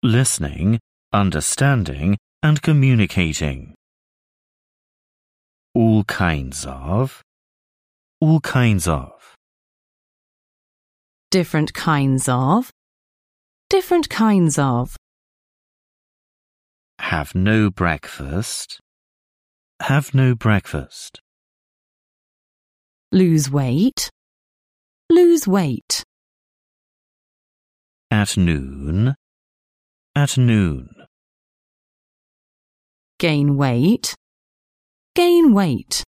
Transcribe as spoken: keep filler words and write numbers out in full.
listening, understanding, and communicating. All kinds of. All kinds of. Different kinds of. Different kinds of. Have no breakfast. Have no breakfast. Lose weight. Lose weight. At noon. At noon. Gain weight. Gain weight.